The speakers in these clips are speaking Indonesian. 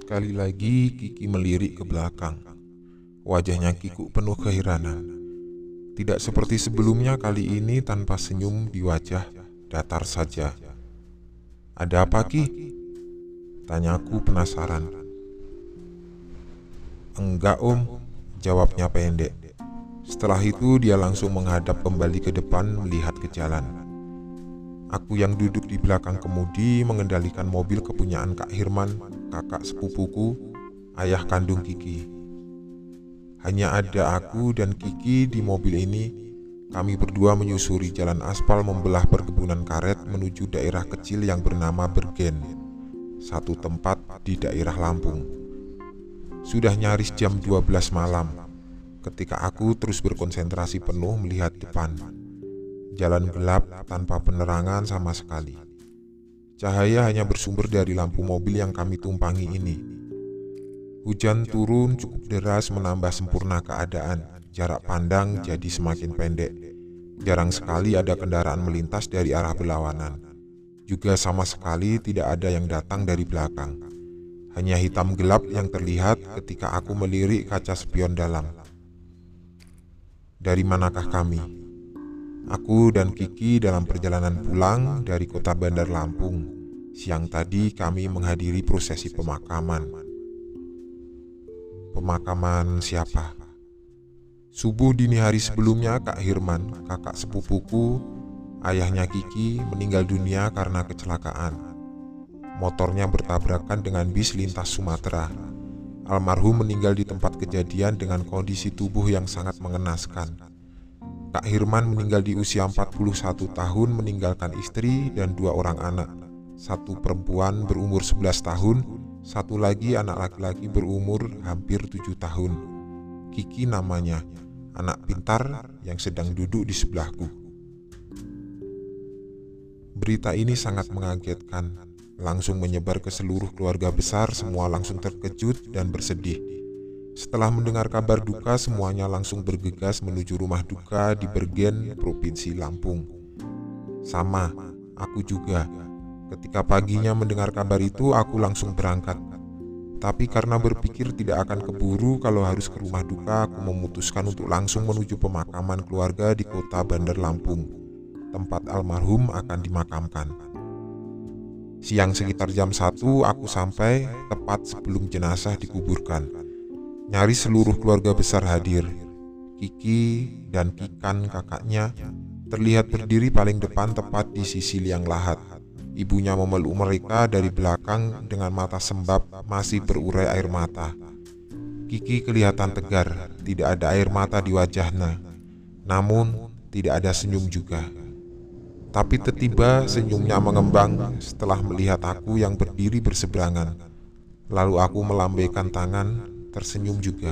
Sekali lagi Kiki melirik ke belakang. Wajahnya kikuk penuh keheranan. Tidak seperti sebelumnya, kali ini tanpa senyum di wajah, datar saja. "Ada apa, Ki?" tanyaku penasaran. "Enggak, Om," jawabnya pendek. Setelah itu dia langsung menghadap kembali ke depan melihat ke jalan. Aku yang duduk di belakang kemudi mengendalikan mobil kepunyaan Kak Hirman, kakak sepupuku, ayah kandung Kiki. Hanya ada aku dan Kiki di mobil ini. Kami berdua menyusuri jalan aspal membelah perkebunan karet menuju daerah kecil yang bernama Bergen, satu tempat di daerah Lampung. Sudah nyaris jam 12 malam ketika aku terus berkonsentrasi penuh melihat depan. Jalan gelap tanpa penerangan sama sekali. Cahaya hanya bersumber dari lampu mobil yang kami tumpangi ini. Hujan turun cukup deras menambah sempurna keadaan. Jarak pandang jadi semakin pendek. Jarang sekali ada kendaraan melintas dari arah berlawanan. Juga sama sekali tidak ada yang datang dari belakang. Hanya hitam gelap yang terlihat ketika aku melirik kaca spion dalam. Dari manakah kami? Aku dan Kiki dalam perjalanan pulang dari kota Bandar Lampung. Siang tadi kami menghadiri prosesi pemakaman. Pemakaman siapa? Subuh dini hari sebelumnya, Kak Hirman, kakak sepupuku, ayahnya Kiki, meninggal dunia karena kecelakaan. Motornya bertabrakan dengan bis lintas Sumatera. Almarhum meninggal di tempat kejadian dengan kondisi tubuh yang sangat mengenaskan. Kak Hirman meninggal di usia 41 tahun meninggalkan istri dan 2 orang anak. Satu perempuan berumur 11 tahun, satu lagi anak laki-laki berumur hampir 7 tahun. Kiki namanya, anak pintar yang sedang duduk di sebelahku. Berita ini sangat mengagetkan, langsung menyebar ke seluruh keluarga besar. Semua langsung terkejut dan bersedih. Setelah mendengar kabar duka, semuanya langsung bergegas menuju rumah duka di Bergen, Provinsi Lampung. Sama, aku juga. Ketika paginya mendengar kabar itu, aku langsung berangkat. Tapi karena berpikir tidak akan keburu kalau harus ke rumah duka, aku memutuskan untuk langsung menuju pemakaman keluarga di kota Bandar Lampung, tempat almarhum akan dimakamkan. Siang sekitar jam 1 aku sampai tepat sebelum jenazah dikuburkan. Nyaris seluruh keluarga besar hadir. Kiki dan Kikan kakaknya terlihat berdiri paling depan tepat di sisi liang lahat. Ibunya memeluk mereka dari belakang dengan mata sembab masih berurai air mata. Kiki kelihatan tegar, tidak ada air mata di wajahnya. Namun tidak ada senyum juga. Tapi tiba-tiba senyumnya mengembang setelah melihat aku yang berdiri berseberangan. Lalu aku melambaikan tangan, tersenyum juga.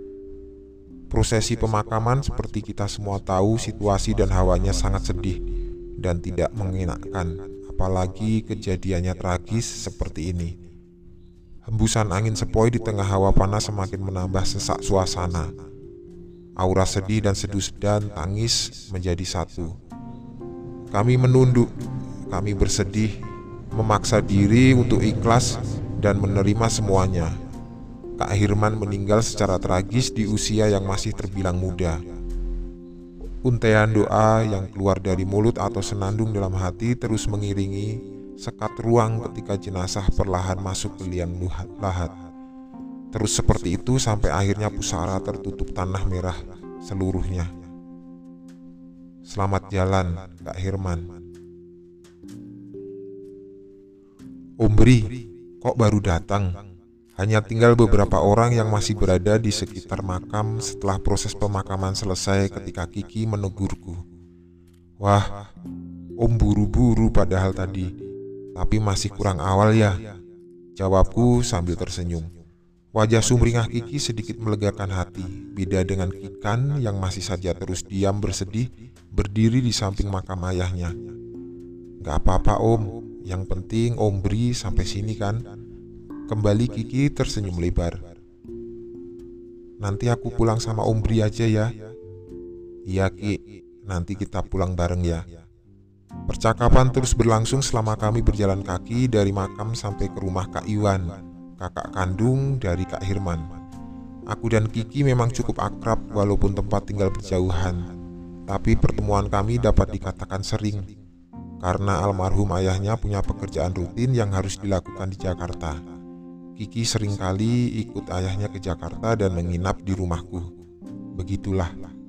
Prosesi pemakaman seperti kita semua tahu, situasi dan hawanya sangat sedih dan tidak mengenakan, apalagi kejadiannya tragis seperti ini. Hembusan angin sepoi di tengah hawa panas semakin menambah sesak suasana. Aura sedih dan seduh-sedan tangis menjadi satu. Kami menunduk, kami bersedih, memaksa diri untuk ikhlas dan menerima semuanya. Kak Hirman meninggal secara tragis di usia yang masih terbilang muda. Untaian doa yang keluar dari mulut atau senandung dalam hati terus mengiringi sekat ruang ketika jenazah perlahan masuk ke liang lahat. Terus seperti itu sampai akhirnya pusara tertutup tanah merah seluruhnya. Selamat jalan, Kak Hirman. Om Bri, kok baru datang? Hanya tinggal beberapa orang yang masih berada di sekitar makam setelah proses pemakaman selesai ketika Kiki menegurku. Wah, Om buru-buru padahal tadi. Tapi masih kurang awal ya, jawabku sambil tersenyum. Wajah sumringah Kiki sedikit melegakan hati. Beda dengan Kikan yang masih saja terus diam bersedih berdiri di samping makam ayahnya. Gak apa-apa Om, yang penting Om Bri sampai sini kan? Kembali Kiki tersenyum lebar. Nanti aku pulang sama Om Bri aja ya. Iya Ki, nanti kita pulang bareng ya. Percakapan terus berlangsung selama kami berjalan kaki dari makam sampai ke rumah Kak Iwan, kakak kandung dari Kak Hirman. Aku dan Kiki memang cukup akrab walaupun tempat tinggal berjauhan. Tapi pertemuan kami dapat dikatakan sering, karena almarhum ayahnya punya pekerjaan rutin yang harus dilakukan di Jakarta. Kiki seringkali ikut ayahnya ke Jakarta dan menginap di rumahku. Begitulah.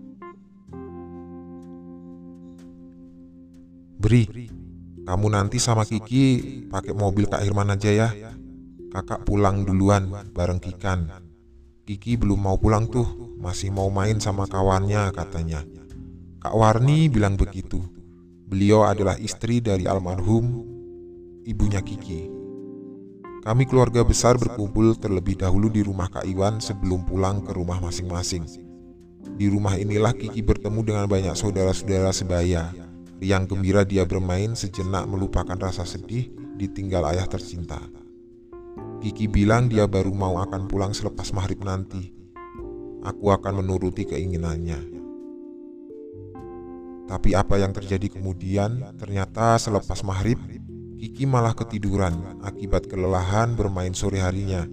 Bri, kamu nanti sama Kiki pakai mobil Kak Hirman aja ya. Kakak pulang duluan bareng Kikan. Kiki belum mau pulang tuh, masih mau main sama kawannya katanya. Kak Warni bilang begitu. Beliau adalah istri dari almarhum ibunya Kiki. Kami keluarga besar berkumpul terlebih dahulu di rumah Kak Iwan sebelum pulang ke rumah masing-masing. Di rumah inilah Kiki bertemu dengan banyak saudara-saudara sebaya. Riang gembira dia bermain sejenak melupakan rasa sedih ditinggal ayah tercinta. Kiki bilang dia baru mau akan pulang selepas maghrib nanti. Aku akan menuruti keinginannya. Tapi apa yang terjadi kemudian? Ternyata selepas maghrib, Kiki malah ketiduran akibat kelelahan bermain sore harinya.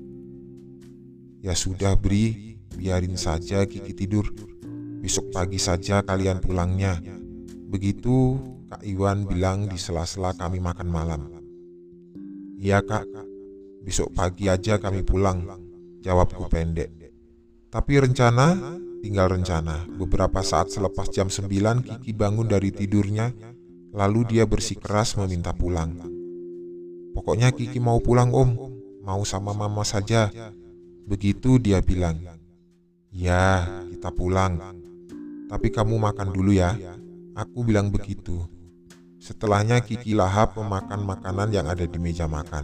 Ya sudah Bri, biarin saja Kiki tidur. Besok pagi saja kalian pulangnya. Begitu Kak Iwan bilang di sela-sela kami makan malam. Iya Kak, besok pagi aja kami pulang, jawabku pendek. Tapi rencana, tinggal rencana. Beberapa saat selepas jam 9 Kiki bangun dari tidurnya, lalu dia bersikeras meminta pulang. Pokoknya Kiki mau pulang om, mau sama mama saja. Begitu dia bilang. Ya, kita pulang. Tapi kamu makan dulu ya. Aku bilang begitu. Setelahnya Kiki lahap memakan makanan yang ada di meja makan.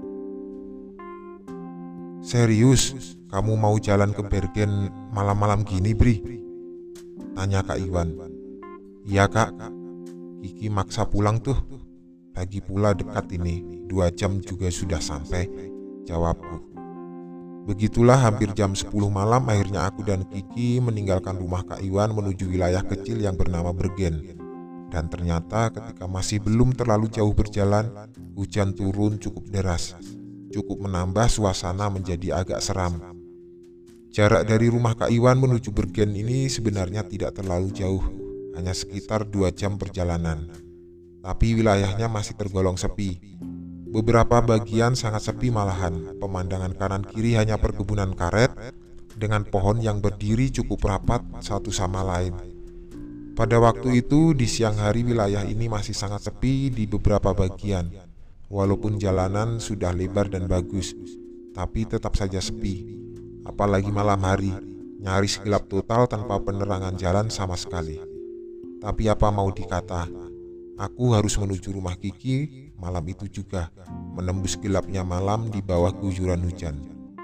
Serius, kamu mau jalan ke Bergen malam-malam gini Bri? Tanya Kak Iwan. Iya Kak, Kiki maksa pulang tuh. Lagi pula dekat ini, 2 jam juga sudah sampai, jawabku. Begitulah hampir jam 10 malam akhirnya aku dan Kiki meninggalkan rumah Kak Iwan menuju wilayah kecil yang bernama Bergen. Dan ternyata ketika masih belum terlalu jauh berjalan, hujan turun cukup deras. Cukup menambah suasana menjadi agak seram. Jarak dari rumah Kak Iwan menuju Bergen ini sebenarnya tidak terlalu jauh, hanya sekitar 2 jam perjalanan. Tapi wilayahnya masih tergolong sepi. Beberapa bagian sangat sepi malahan. Pemandangan kanan kiri hanya perkebunan karet dengan pohon yang berdiri cukup rapat satu sama lain. Pada waktu itu di siang hari wilayah ini masih sangat sepi di beberapa bagian. Walaupun jalanan sudah lebar dan bagus, tapi tetap saja sepi. Apalagi malam hari, nyaris gelap total tanpa penerangan jalan sama sekali. Tapi apa mau dikata, aku harus menuju rumah Kiki malam itu juga, menembus gelapnya malam di bawah gujuran hujan.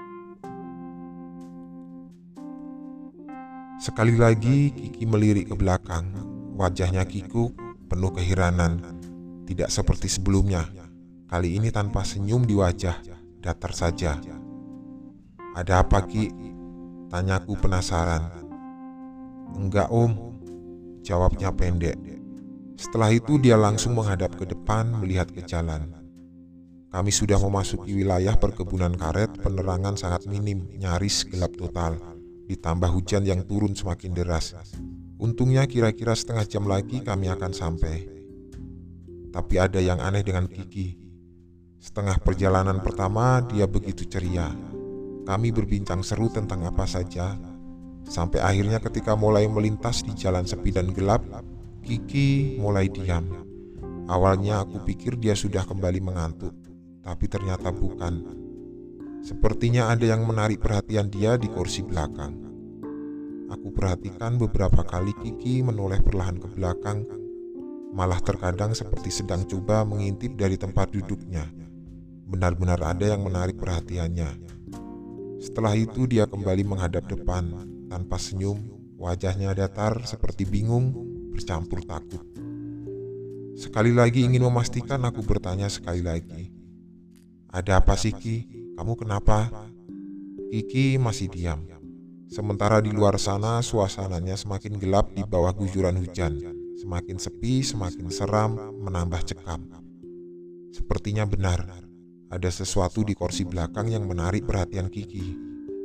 Sekali lagi Kiki melirik ke belakang. Wajahnya kikuk, penuh keheranan. Tidak seperti sebelumnya. Kali ini tanpa senyum di wajah, datar saja. Ada apa Ki? Tanyaku penasaran. Enggak om, jawabnya pendek. Setelah itu dia langsung menghadap ke depan melihat ke jalan. Kami sudah memasuki wilayah perkebunan karet, penerangan sangat minim, nyaris gelap total. Ditambah hujan yang turun semakin deras. Untungnya kira-kira setengah jam lagi kami akan sampai. Tapi ada yang aneh dengan Kiki. Setengah perjalanan pertama dia begitu ceria. Kami berbincang seru tentang apa saja. Sampai akhirnya ketika mulai melintas di jalan sepi dan gelap, Kiki mulai diam. Awalnya aku pikir dia sudah kembali mengantuk, tapi ternyata bukan. Sepertinya ada yang menarik perhatian dia di kursi belakang. Aku perhatikan beberapa kali Kiki menoleh perlahan ke belakang, malah terkadang seperti sedang coba mengintip dari tempat duduknya. Benar-benar ada yang menarik perhatiannya. Setelah itu dia kembali menghadap depan, tanpa senyum, wajahnya datar seperti bingung, bercampur takut. Sekali lagi ingin memastikan, aku bertanya sekali lagi. Ada apa sih Ki? Kamu kenapa? Kiki masih diam. Sementara di luar sana suasananya semakin gelap di bawah gujuran hujan. Semakin sepi, semakin seram, menambah cekam. Sepertinya benar. Ada sesuatu di kursi belakang yang menarik perhatian Kiki.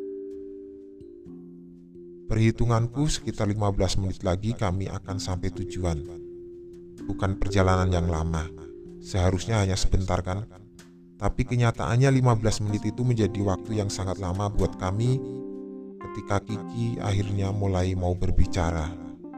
Perhitunganku sekitar 15 menit lagi kami akan sampai tujuan. Bukan perjalanan yang lama, seharusnya hanya sebentar kan? Tapi kenyataannya 15 menit itu menjadi waktu yang sangat lama buat kami ketika Kiki akhirnya mulai mau berbicara.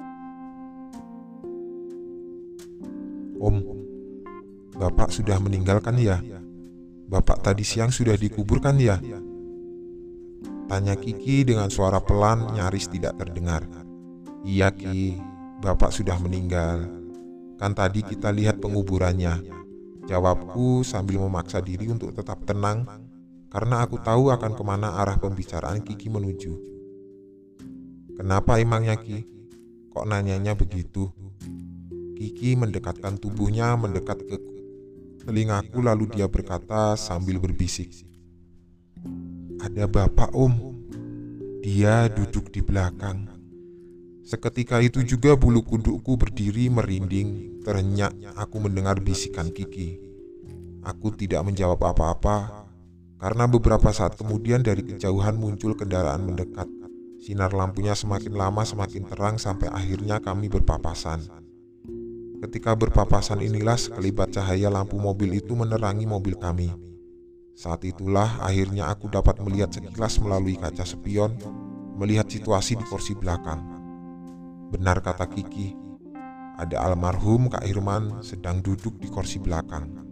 "Om, Bapak sudah meninggal kan ya? Bapak tadi siang sudah dikuburkan ya?" Tanya Kiki dengan suara pelan nyaris tidak terdengar. "Iya Ki, Bapak sudah meninggal. Kan tadi kita lihat penguburannya," jawabku sambil memaksa diri untuk tetap tenang karena aku tahu akan kemana arah pembicaraan Kiki menuju. "Kenapa emangnya Ki? Kok nanyanya begitu?" Kiki mendekatkan tubuhnya mendekat ke telingaku lalu dia berkata sambil berbisik, "Ada Bapak Om. Dia duduk di belakang." Seketika itu juga bulu kudukku berdiri merinding. Terenyak aku mendengar bisikan Kiki. Aku tidak menjawab apa-apa karena beberapa saat kemudian dari kejauhan muncul kendaraan mendekat. Sinar lampunya semakin lama semakin terang sampai akhirnya kami berpapasan. Ketika berpapasan inilah sekelibat cahaya lampu mobil itu menerangi mobil kami. Saat itulah akhirnya aku dapat melihat sekilas melalui kaca spion, melihat situasi di kursi belakang. Benar kata Kiki, ada almarhum Kak Irman sedang duduk di kursi belakang.